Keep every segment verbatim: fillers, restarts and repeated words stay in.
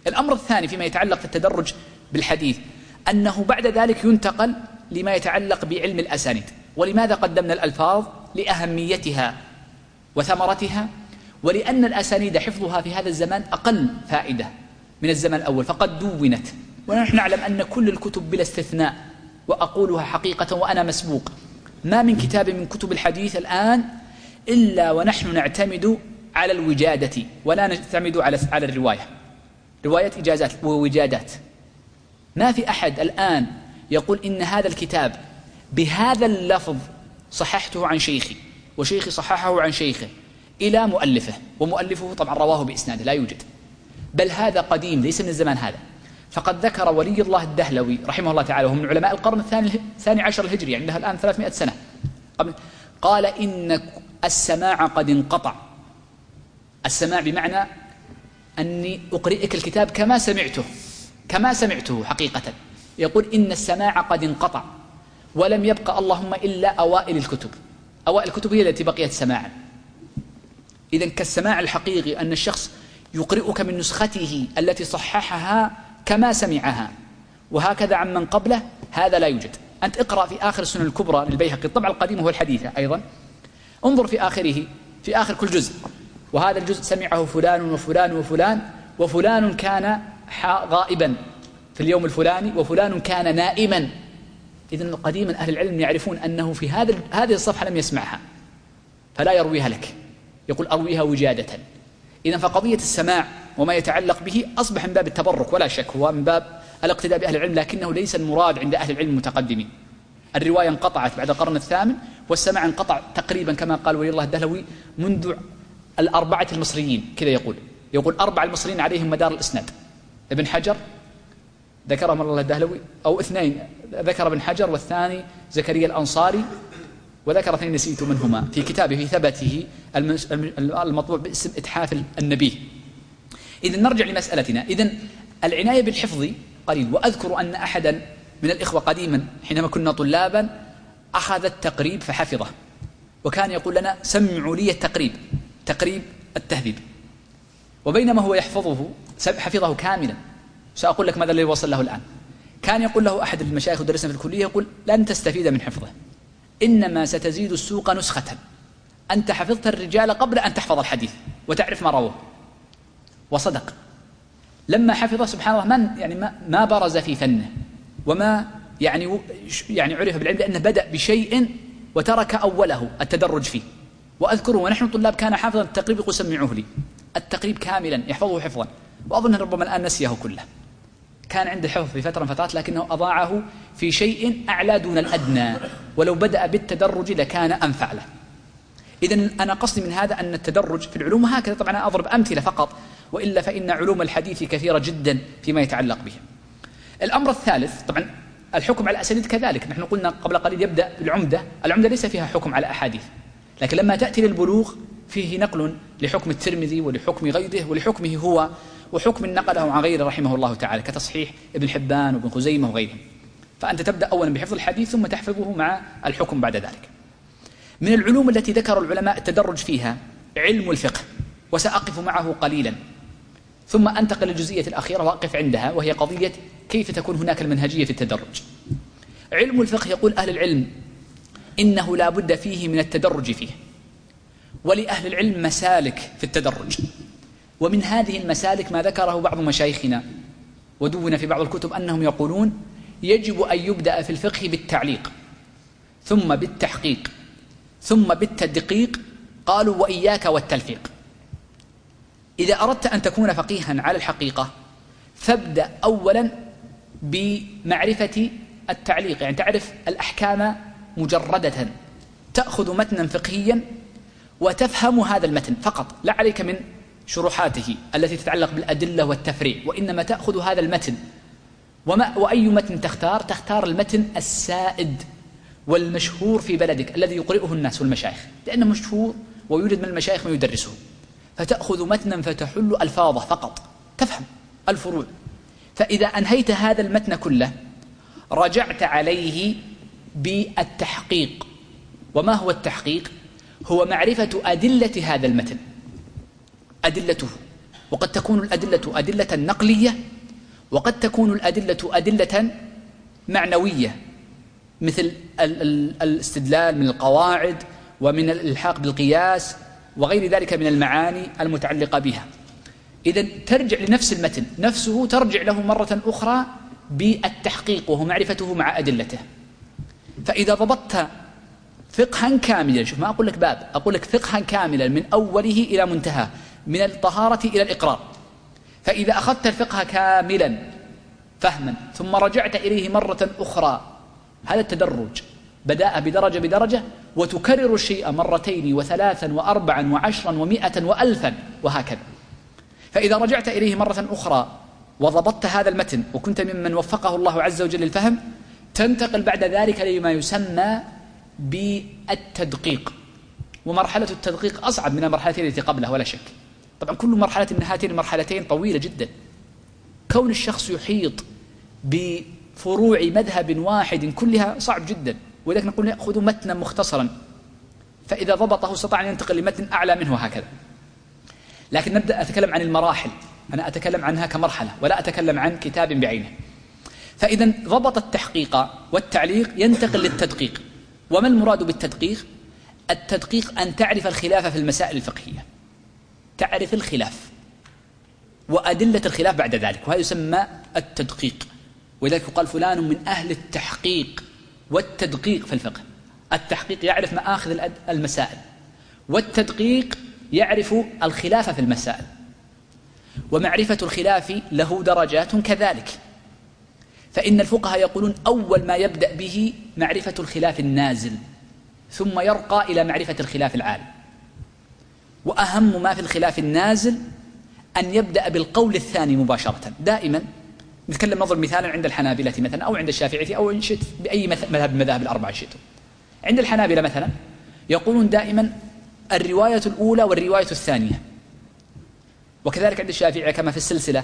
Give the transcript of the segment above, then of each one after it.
الأمر الثاني فيما يتعلق في التدرج بالحديث أنه بعد ذلك ينتقل لما يتعلق بعلم الأسانيد. ولماذا قدمنا الألفاظ؟ لأهميتها وثمرتها، ولأن الأسانيد حفظها في هذا الزمان أقل فائدة من الزمن الأول، فقد دونت، ونحن نعلم أن كل الكتب بلا استثناء، وأقولها حقيقة وأنا مسبوق، ما من كتاب من كتب الحديث الآن إلا ونحن نعتمد على الوجادة ولا نعتمد على على الرواية، رواية إجازات ووجادات. ما في أحد الآن يقول إن هذا الكتاب بهذا اللفظ صححته عن شيخي وشيخي صححه عن شيخه إلى مؤلفه، ومؤلفه طبعا رواه بإسناده، لا يوجد، بل هذا قديم ليس من الزمان هذا. فقد ذكر ولي الله الدهلوي رحمه الله تعالى، وهو من علماء القرن الثاني الثاني عشر الهجري، يعني له الآن ثلاثمائة سنة قبل، قال إن السماع قد انقطع. السماع بمعنى أني أقرئك الكتاب كما سمعته كما سمعته حقيقة. يقول إن السماع قد انقطع ولم يبقى اللهم إلا أوائل الكتب. أوائل الكتب هي التي بقيت سماعا. إذن كالسماع الحقيقي أن الشخص يقرئك من نسخته التي صححها كما سمعها، وهكذا عمن قبله، هذا لا يوجد. أنت اقرأ في آخر السنن الكبرى للبيهقي، الطبع القديم هو الحديثة أيضا، انظر في آخره، في آخر كل جزء، وهذا الجزء سمعه فلان وفلان وفلان، وفلان كان غائبا في اليوم الفلاني، وفلان كان نائما. إذن قديما أهل العلم يعرفون أنه في هذا هذه الصفحة لم يسمعها فلا يرويها لك، يقول أرويها وجادة. إذن فقضية السماع وما يتعلق به أصبح من باب التبرك ولا شك، هو من باب الاقتداء بأهل العلم، لكنه ليس المراد عند أهل العلم المتقدمين. الرواية انقطعت بعد القرن الثامن، والسماع انقطع تقريبا كما قال ولي الله الدهلوي منذ الأربعة المصريين، كذا يقول يقول أربع المصريين عليهم مدار الإسناد. ابن حجر ذكرهم الله الدهلوي، أو اثنين ذكر ابن حجر، والثاني زكريا الأنصاري، وذكر اثنين نسيت منهما في كتابه في ثبته المطبوع باسم إتحاف النبيه. إذن نرجع لمسألتنا. إذن العناية بالحفظ قليل. وأذكر أن أحدا من الإخوة قديما حينما كنا طلابا أخذ التقريب فحفظه، وكان يقول لنا سمعوا لي التقريب، تقريب التهذيب، وبينما هو يحفظه حفظه كاملا. سأقول لك ماذا الذي وصل له الآن. كان يقول له أحد المشايخ ودرسنا في الكلية، يقول لن تستفيد من حفظه، إنما ستزيد السوق نسخة. أنت حفظت الرجال قبل أن تحفظ الحديث وتعرف ما رواه. وصدق، لما حفظ سبحان الله من يعني ما, ما برز في فنه، وما يعني يعني عرف بالعلم، لأنه بدأ بشيء وترك أوله التدرج فيه. وأذكره ونحن طلاب كان حافظا التقريب، يقول سمعوه لي التقريب كاملا يحفظه حفظا، وأظن ربما الآن نسيه كله. كان عنده حفظ في فترة من فترات، لكنه أضاعه في شيء أعلى دون الأدنى، ولو بدأ بالتدرج لكان أنفع له. إذن أنا قصدي من هذا أن التدرج في العلوم هكذا، طبعا أضرب أمثلة فقط، وإلا فإن علوم الحديث كثيرة جدا فيما يتعلق به. الأمر الثالث طبعا الحكم على الأسانيد كذلك. نحن قلنا قبل قليل يبدأ بالعمدة، العمدة ليس فيها حكم على أحاديث، لكن لما تأتي للبلوغ فيه نقل لحكم الترمذي ولحكم غيره ولحكمه هو، وحكم نقله عن غيره رحمه الله تعالى، كتصحيح ابن حبان وابن خزيمة وغيرهم. فأنت تبدأ أولا بحفظ الحديث ثم تحفظه مع الحكم بعد ذلك. من العلوم التي ذكر العلماء التدرج فيها علم الفقه، وسأقف معه قليلا ثم أنتقل للجزئية الأخيرة وأقف عندها، وهي قضية كيف تكون هناك المنهجية في التدرج. علم الفقه يقول أهل العلم إنه لا بد فيه من التدرج فيه، ولأهل العلم مسالك في التدرج، ومن هذه المسالك ما ذكره بعض مشايخنا ودون في بعض الكتب أنهم يقولون يجب أن يبدأ في الفقه بالتعليق، ثم بالتحقيق، ثم بالتدقيق، قالوا وإياك والتلفيق. إذا أردت أن تكون فقيها على الحقيقة فابدأ أولا بمعرفة التعليق، يعني تعرف الأحكام مجردة، تأخذ متنا فقهيا وتفهم هذا المتن فقط، لا عليك من شروحاته التي تتعلق بالأدلة والتفريع، وإنما تأخذ هذا المتن. وما وأي متن تختار؟ تختار المتن السائد والمشهور في بلدك الذي يقرئه الناس والمشايخ، لأنه مشهور ويوجد من المشايخ ما يدرسه، فتأخذ متنا فتحل ألفاظه فقط، تفهم الفروع. فإذا أنهيت هذا المتن كله رجعت عليه بالتحقيق. وما هو التحقيق؟ هو معرفة أدلة هذا المتن، أدلته وقد تكون الأدلة أدلة نقلية، وقد تكون الأدلة أدلة معنوية مثل الاستدلال من القواعد ومن الإلحاق بالقياس وغير ذلك من المعاني المتعلقة بها. إذن ترجع لنفس المتن نفسه، ترجع له مرة أخرى بالتحقيق وهو معرفته مع أدلته. فإذا ضبطت فقها كاملا، شوف ما أقول لك باب، أقول لك فقها كاملا من أوله إلى منتهى، من الطهارة إلى الإقرار، فإذا أخذت الفقه كاملا فهما ثم رجعت إليه مرة أخرى، هذا التدرج بدأ بدرجة بدرجة، وتكرر الشيء مرتين وثلاثا وأربعا وعشرا ومئة وألفا وهكذا. فإذا رجعت إليه مرة أخرى وضبطت هذا المتن وكنت ممن وفقه الله عز وجل للفهم، تنتقل بعد ذلك لما يسمى بالتدقيق. ومرحلة التدقيق أصعب من المرحلتين التي قبلها ولا شك. طبعا كل مرحلة من هاتين المرحلتين طويلة جدا. كون الشخص يحيط بفروع مذهب واحد كلها صعب جدا، ولذلك نقول خذوا متنا مختصرا، فإذا ضبطه استطاع أن ينتقل لمتن أعلى منه هكذا. لكن نبدأ أتكلم عن المراحل، أنا أتكلم عنها كمرحلة ولا أتكلم عن كتاب بعينه. فإذا ضبط التحقيق والتعليق ينتقل للتدقيق. وما المراد بالتدقيق؟ التدقيق أن تعرف الخلاف في المسائل الفقهية، تعرف الخلاف وأدلة الخلاف بعد ذلك، وهذا يسمى التدقيق. ولذلك يقال فلان من أهل التحقيق والتدقيق في الفقه. التحقيق يعرف مآخذ المسائل، والتدقيق يعرف الخلاف في المسائل. ومعرفة الخلاف له درجات كذلك، فإن الفقهاء يقولون أول ما يبدأ به معرفة الخلاف النازل، ثم يرقى إلى معرفة الخلاف العالي. وأهم ما في الخلاف النازل أن يبدأ بالقول الثاني مباشرة. دائما نتكلم نضرب مثالا عند الحنابلة مثلا أو عند الشافعية أو إن شئت بأي مذهب من المذاهب الأربعة شئتم. عند الحنابلة مثلا يقولون دائما الرواية الأولى والرواية الثانية، وكذلك عند الشافعية كما في السلسلة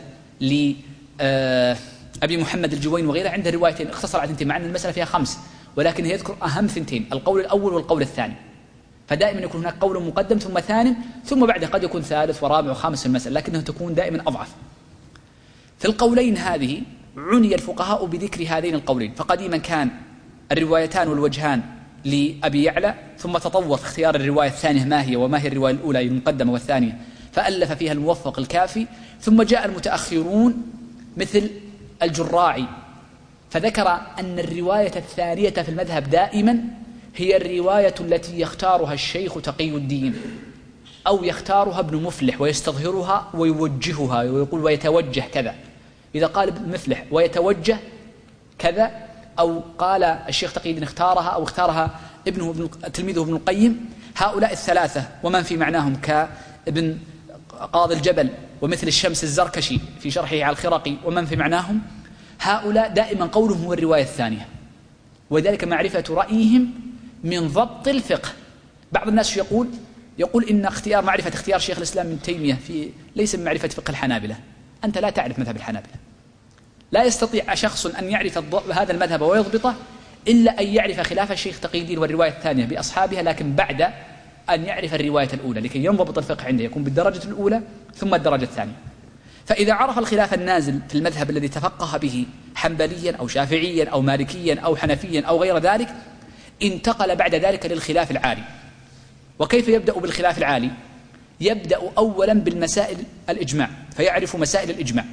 لأبي محمد الجوين وغيره عنده روايتين اختصر على ثنتين، مع أن المسألة فيها خمس، ولكن يذكر أهم ثنتين، القول الأول والقول الثاني. فدائما يكون هناك قول مقدم ثم ثاني، ثم بعده قد يكون ثالث ورابع وخامس في المسألة، لكنها تكون دائما أضعف. في القولين هذه عني الفقهاء بذكر هذين القولين. فقديما كان الروايتان والوجهان لأبي يعلى، ثم تطور في اختيار الرواية الثانية ما هي وما هي الرواية الأولى المقدمة والثانية، فألف فيها الموفق الكافي. ثم جاء المتأخرون مثل الجراعي فذكر أن الرواية الثانية في المذهب دائما هي الرواية التي يختارها الشيخ تقي الدين أو يختارها ابن مفلح ويستظهرها ويوجهها ويقول ويتوجه كذا. إذا قال ابن مفلح ويتوجه كذا، أو قال الشيخ تقي الدين اختارها أو اختارها ابنه ابن تلميذه ابن القيم، هؤلاء الثلاثة ومن في معناهم كابن قاضي الجبل ومثل الشمس الزركشي في شرحه على الخرقي ومن في معناهم، هؤلاء دائما قولهم هو الرواية الثانية، وذلك معرفة رأيهم من ضبط الفقه. بعض الناس يقول يقول إن اختيار معرفة اختيار شيخ الإسلام ابن تيمية في ليس من معرفة فقه الحنابلة. أنت لا تعرف مذهب الحنابلة، لا يستطيع شخص أن يعرف هذا المذهب ويضبطه إلا أن يعرف خلاف الشيخ تقي الدين والرواية الثانية بأصحابها، لكن بعد أن يعرف الرواية الأولى لكي ينضبط الفقه عنده يكون بالدرجة الأولى ثم الدرجة الثانية. فإذا عرف الخلاف النازل في المذهب الذي تفقه به حنبليا أو شافعيا أو مالكيا أو حنفيا أو غير ذلك، انتقل بعد ذلك للخلاف العالي. وكيف يبدأ بالخلاف العالي؟ يبدأ أولا بالمسائل الإجماع، فيعرف مسائل الإجماع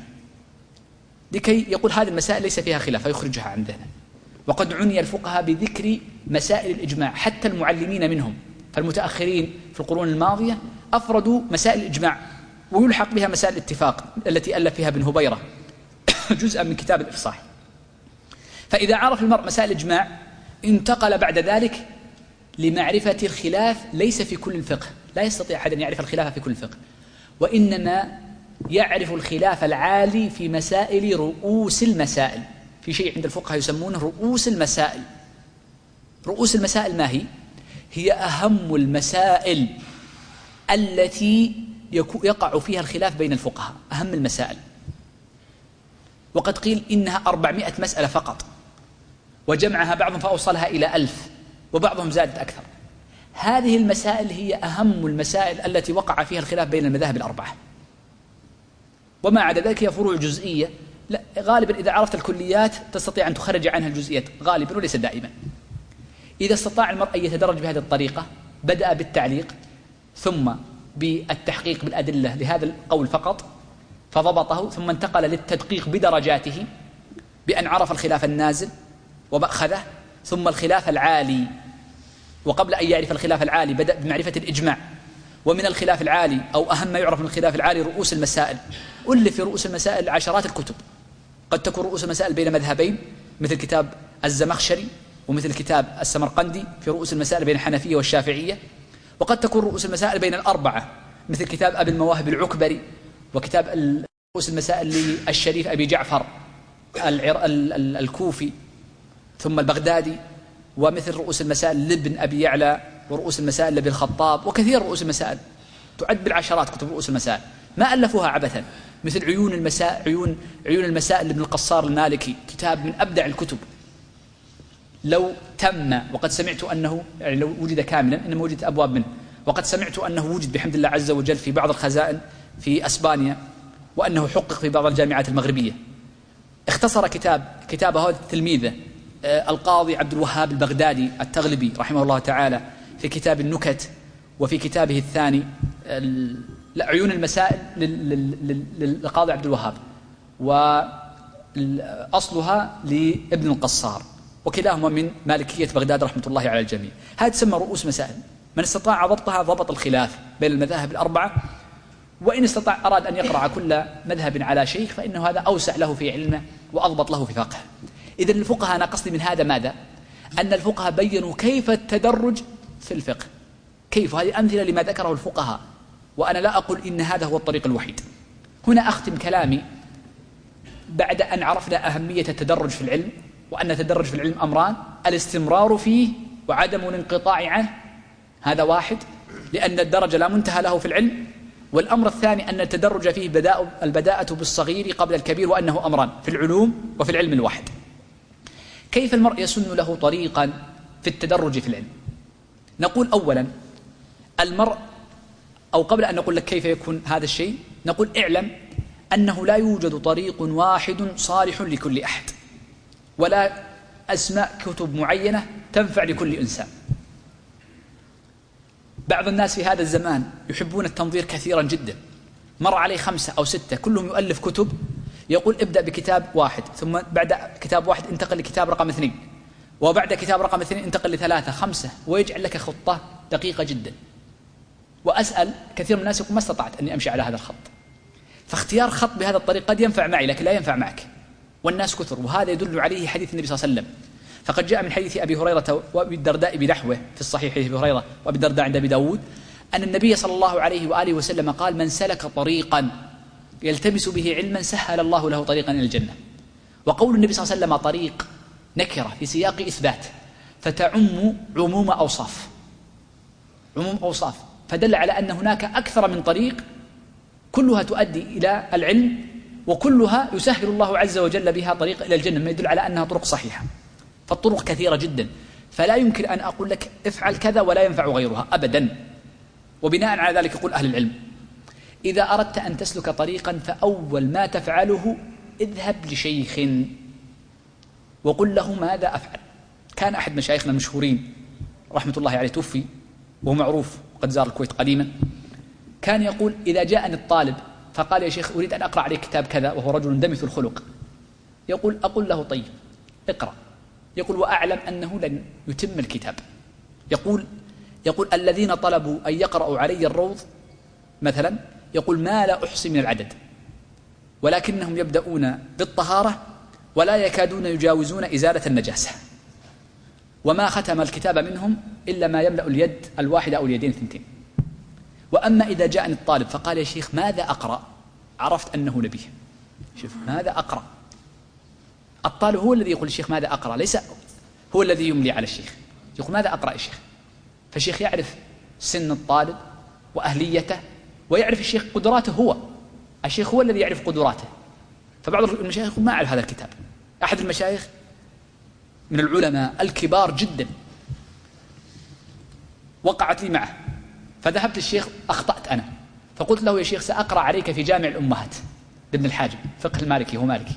لكي يقول هذه المسائل ليس فيها خلاف فيخرجها عندنا. وقد عني الفقهاء بذكر مسائل الإجماع حتى المعلمين منهم، فالمتأخرين في القرون الماضية أفردوا مسائل الإجماع ويلحق بها مسائل الاتفاق التي ألف فيها ابن هبيرة جزءا من كتاب الإفصاح. فإذا عرف المرء مسائل الإجماع انتقل بعد ذلك لمعرفة الخلاف ليس في كل الفقه، لا يستطيع أحد أن يعرف الخلاف في كل الفقه، وإنما يعرف الخلاف العالي في مسائل رؤوس المسائل. في شيء عند الفقهاء يسمونه رؤوس المسائل. رؤوس المسائل ما هي؟ هي أهم المسائل التي يقع فيها الخلاف بين الفقهاء، أهم المسائل. وقد قيل إنها أربعمائة مسألة فقط، وجمعها بعضهم فأوصلها إلى ألف، وبعضهم زادت أكثر. هذه المسائل هي أهم المسائل التي وقع فيها الخلاف بين المذاهب الأربعة. وما عدا ذلك هي فروع جزئية، لا غالبا إذا عرفت الكليات تستطيع أن تخرج عنها الجزئيات غالبا وليس دائما. إذا استطاع المرء أن يتدرج بهذه الطريقة بدأ بالتعليق ثم بالتحقيق بالأدلة لهذا القول فقط فضبطه، ثم انتقل للتدقيق بدرجاته بأن عرف الخلاف النازل ومأخذه ثم الخلاف العالي، وقبل أن يعرف الخلاف العالي بدأ بمعرفة الإجماع، ومن الخلاف العالي أو أهم ما يعرف من الخلاف العالي رؤوس المسائل. ألف في رؤوس المسائل عشرات الكتب، قد تكون رؤوس المسائل بين مذهبين مثل كتاب الزمخشري ومثل كتاب السمرقندي في رؤوس المسائل بين الحنفية والشافعية، وقد تكون رؤوس المسائل بين الأربعة مثل كتاب أبي المواهب العكبري وكتاب رؤوس المسائل للشريف أبي جعفر الكوفي ثم البغدادي، ومثل رؤوس المسائل لابن أبي يعلى ورؤوس المسائل لابن الخطاب، وكثير رؤوس المسائل تعد بالعشرات كتب رؤوس المسائل ما ألفوها عبثا، مثل عيون المسائل عيون عيون المسائل لابن القصار المالكي، كتاب من أبدع الكتب لو تم، وقد سمعت أنه يعني لو وجد كاملا إنما وجدت أبواب منه، وقد سمعت أنه وجد بحمد الله عز وجل في بعض الخزائن في أسبانيا، وأنه حقق في بعض الجامعات المغربية. اختصر كتاب كتابه هذا تلميذه القاضي عبد الوهاب البغدادي التغلبي رحمه الله تعالى في كتاب النكت، وفي كتابه الثاني عيون المسائل للقاضي عبد الوهاب، وأصلها لابن القصار، وكلاهما من مالكية بغداد رحمة الله على الجميع. هذه تسمى رؤوس مسائل، من استطاع ضبطها ضبط الخلاف بين المذاهب الأربعة، وإن استطاع أراد أن يقرأ كل مذهب على شيخ فإنه هذا أوسع له في علمه وأضبط له في فقهه. إذن الفقهاء أنا قصدي من هذا ماذا؟ أن الفقهاء بيّنوا كيف التدرج في الفقه، كيف، هذه أمثلة لما ذكره الفقهاء، وأنا لا أقول إن هذا هو الطريق الوحيد. هنا أختم كلامي بعد أن عرفنا أهمية التدرج في العلم، وأن التدرج في العلم أمران: الاستمرار فيه وعدم الانقطاع عنه، هذا واحد لأن الدرجة لا منتهى له في العلم. والأمر الثاني أن التدرج فيه بداء البداءة بالصغير قبل الكبير، وأنه أمران في العلوم وفي العلم الواحد. كيف المرء يسن له طريقا في التدرج في العلم؟ نقول أولا المرء، أو قبل أن نقول لك كيف يكون هذا الشيء، نقول اعلم أنه لا يوجد طريق واحد صالح لكل أحد، ولا أسماء كتب معينة تنفع لكل إنسان. بعض الناس في هذا الزمان يحبون التنظير كثيرا جدا، مر عليه خمسة أو ستة كلهم يؤلف كتب، يقول ابدأ بكتاب واحد، ثم بعد كتاب واحد انتقل لكتاب رقم اثنين، وبعد كتاب رقم اثنين انتقل لثلاثة خمسة، ويجعل لك خطة دقيقة جدا. وأسأل كثير من الناس يقول ما استطعت أني أمشي على هذا الخط. فاختيار خط بهذا الطريق قد ينفع معي لكن لا ينفع معك، والناس كثر، وهذا يدل عليه حديث النبي صلى الله عليه وسلم. فقد جاء من حديث أبي هريرة وأبي الدرداء بنحوه في الصحيح، حديث أبي هريرة وأبي الدرداء عند أبي داود، أن النبي صلى الله عليه وآله وسلم قال: من سلك طريقا يلتمس به علما سهل الله له طريقا إلى الجنة. وقول النبي صلى الله عليه وسلم طريق نكرة في سياق إثبات، فتعم عموم أوصاف عموم أوصاف فدل على أن هناك أكثر من طريق كلها تؤدي إلى العلم، وكلها يسهل الله عز وجل بها طريق إلى الجنة، ما يدل على أنها طرق صحيحة. فالطرق كثيرة جدا، فلا يمكن أن أقول لك افعل كذا ولا ينفع غيرها أبدا. وبناء على ذلك يقول أهل العلم: إذا أردت أن تسلك طريقا فأول ما تفعله اذهب لشيخ وقل له ماذا أفعل. كان أحد مشايخنا المشهورين رحمة الله عليه توفي وهو معروف قد زار الكويت قديما، كان يقول: إذا جاءني الطالب فقال يا شيخ أريد أن أقرأ عليك كتاب كذا، وهو رجل دمث الخلق، يقول أقول له طيب اقرأ، يقول وأعلم أنه لن يتم الكتاب. يقول يقول الذين طلبوا أن يقرأوا علي الروض مثلا، يقول ما لا أحصي من العدد، ولكنهم يبدأون بالطهارة ولا يكادون يجاوزون إزالة النجاسة، وما ختم الكتاب منهم إلا ما يملأ اليد الواحدة أو اليدين الثنتين. وأما إذا جاءني الطالب فقال يا شيخ ماذا أقرأ، عرفت أنه نبي. شوف ماذا أقرأ، الطالب هو الذي يقول الشيخ ماذا أقرأ، ليس هو الذي يملي على الشيخ، يقول ماذا أقرأ يا شيخ. فالشيخ يعرف سن الطالب وأهليته، ويعرف الشيخ قدراته، هو الشيخ هو الذي يعرف قدراته. فبعض المشايخ يقول ما أعرف هذا الكتاب. أحد المشايخ من العلماء الكبار جدا وقعت لي معه، فذهبت للشيخ أخطأت أنا، فقلت له يا شيخ سأقرأ عليك في جامع الأمهات، لابن الحاجب، فقه المالكي، هو مالكي.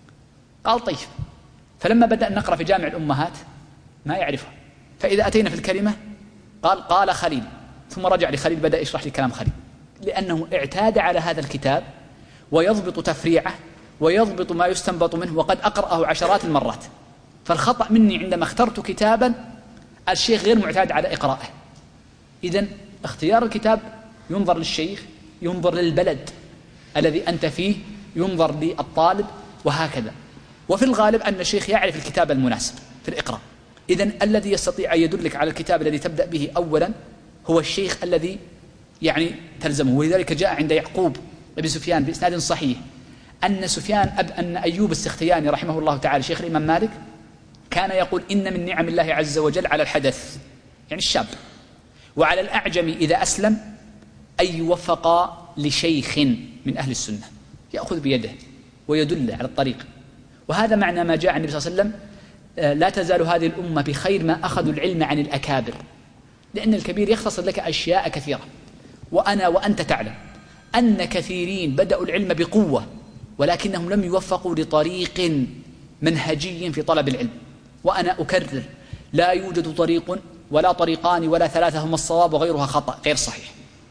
قال طيب. فلما بدأ نقرأ في جامع الأمهات ما يعرفها، فإذا أتينا في الكلمة قال قال خليل، ثم رجع لخليل بدأ يشرح لي كلام خليل، لأنه اعتاد على هذا الكتاب ويضبط تفريعه ويضبط ما يستنبط منه، وقد أقرأه عشرات المرات. فالخطأ مني عندما اخترت كتابا الشيخ غير معتاد على إقراءه. إذن اختيار الكتاب ينظر للشيخ، ينظر للبلد الذي أنت فيه، ينظر للطالب، وهكذا. وفي الغالب أن الشيخ يعرف الكتاب المناسب في الإقراء. إذن الذي يستطيع أن يدلك على الكتاب الذي تبدأ به أولا هو الشيخ الذي يعني تلزمه. ولذلك جاء عند يعقوب بن سفيان بإسناد صحيح أن سفيان أب أن أيوب السختياني رحمه الله تعالى شيخ الإمام مالك كان يقول إن من نعم الله عز وجل على الحدث يعني الشاب وعلى الأعجم إذا أسلم أن يوفق لشيخ من أهل السنة يأخذ بيده ويدل على الطريق. وهذا معنى ما جاء النبي صلى الله عليه وسلم لا تزال هذه الأمة بخير ما أخذوا العلم عن الأكابر، لأن الكبير يختصر لك أشياء كثيرة. وأنا وأنت تعلم أن كثيرين بدأوا العلم بقوة ولكنهم لم يوفقوا لطريق منهجي في طلب العلم. وأنا أكرر لا يوجد طريق ولا طريقان ولا ثلاثة هما الصواب وغيرها خطأ غير صحيح،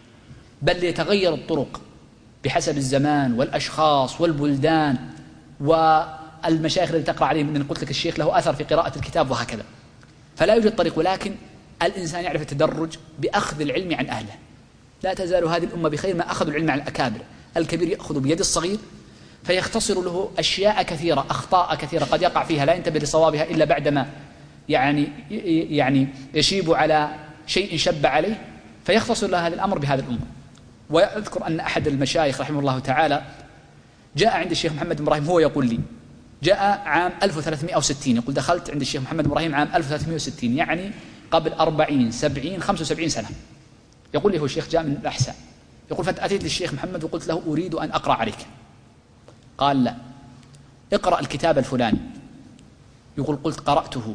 بل يتغير الطرق بحسب الزمان والأشخاص والبلدان والمشايخ الذي تقرأ عليهم. من قلت لك الشيخ له أثر في قراءة الكتاب وهكذا. فلا يوجد طريق، ولكن الإنسان يعرف التدرج بأخذ العلم عن أهله. لا تزال هذه الأمة بخير ما أخذوا العلم عن الأكابر. الكبير يأخذ بيد الصغير فيختصر له أشياء كثيرة، أخطاء كثيرة قد يقع فيها لا ينتبه لصوابها إلا بعدما يعني يعني يشيب على شيء شب عليه، فيختصر له هذا الأمر بهذا الأمر. وأذكر أن أحد المشايخ رحمه الله تعالى جاء عند الشيخ محمد بن إبراهيم، هو يقول لي جاء عام ألف وثلاثمائة وستين، يقول دخلت عند الشيخ محمد بن إبراهيم عام ألف وثلاثمائة وستين، يعني قبل أربعين سبعين خمسة وسبعين سنة. يقول لي هو الشيخ جاء من الأحساء، يقول فأتيت للشيخ محمد وقلت له أريد أن أقرأ عليك. قال لا، اقرأ الكتاب الفلاني. يقول قلت قرأته.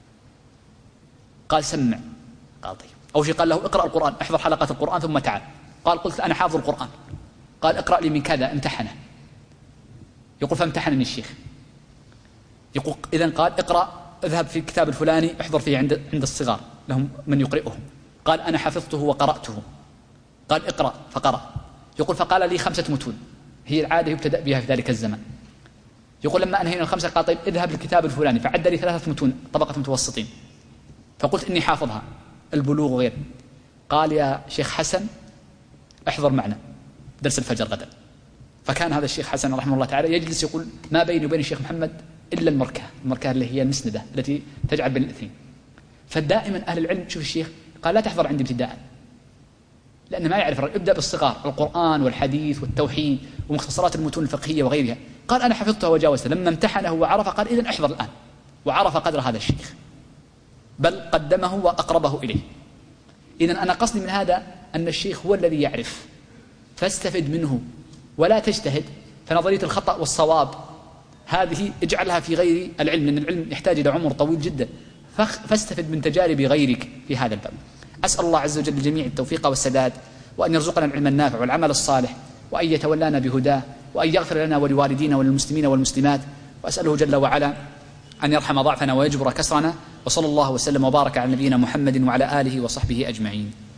قال سمع. قال طيب. أول شيء قال له اقرأ القرآن، احضر حلقات القرآن ثم تعال. قال قلت أنا حافظ القرآن. قال اقرأ لي من كذا، امتحنه. يقول فامتحنني الشيخ. يقول إذن قال اقرأ، اذهب في الكتاب الفلاني احضر فيه عند عند الصغار لهم من يقرئهم. قال أنا حفظته وقرأته. قال اقرأ فقرأ. يقول فقال لي خمسة متون هي العادة يبتدأ بها في ذلك الزمن. يقول لما أنهينا الخمسة قال طيب اذهب للكتاب الفلاني، فعد لي ثلاثة متون طبقة متوسطين، فقلت إني حافظها البلوغ وغيره. قال يا شيخ حسن احضر معنا درس الفجر غدا. فكان هذا الشيخ حسن رحمه الله تعالى يجلس يقول ما بيني وبين الشيخ محمد إلا المركة، المركة اللي هي المسندة التي تجعل بين الاثنين. فدائما أهل العلم شوف الشيخ قال لا تحضر عندي ابتداء، لأنه ما يعرف، ابدأ بالصغار القرآن والحديث والتوحيد ومختصرات المتون الفقهية وغيرها. قال أنا حفظتها وجاوزتها. لما امتحنه وعرف قال إذن احضر الآن، وعرف قدر هذا الشيخ بل قدمه وأقربه إليه. إذن أنا قصدي من هذا أن الشيخ هو الذي يعرف، فاستفد منه ولا تجتهد. فنظرية الخطأ والصواب هذه اجعلها في غير العلم، لأن العلم يحتاج إلى عمر طويل جدا، فاستفد من تجارب غيرك في هذا الباب. أسأل الله عز وجل للجميع التوفيق والسداد، وأن يرزقنا العلم النافع والعمل الصالح، وأن يتولانا بهداه، وأن يغفر لنا ولوالدينا وللمسلمين والمسلمات. وأسأله جل وعلا أن يرحم ضعفنا ويجبر كسرنا. وصلى الله وسلم وبارك على نبينا محمد وعلى آله وصحبه أجمعين.